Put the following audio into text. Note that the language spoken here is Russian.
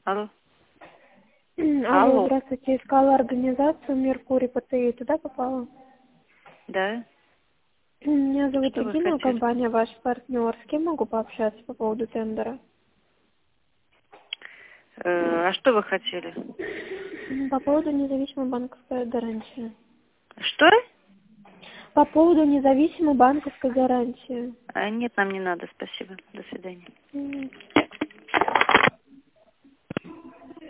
Алло. Алло, здравствуйте. Искала организацию «Меркурий ПТИ». Туда попала? Да. Меня зовут Что вы Регина, хотели? компания «Ваш партнер». С кем могу пообщаться по поводу тендера? А что вы хотели? По поводу независимой банковской гарантии. Что? По поводу независимой банковской гарантии. Нет, нам не надо, спасибо. До свидания.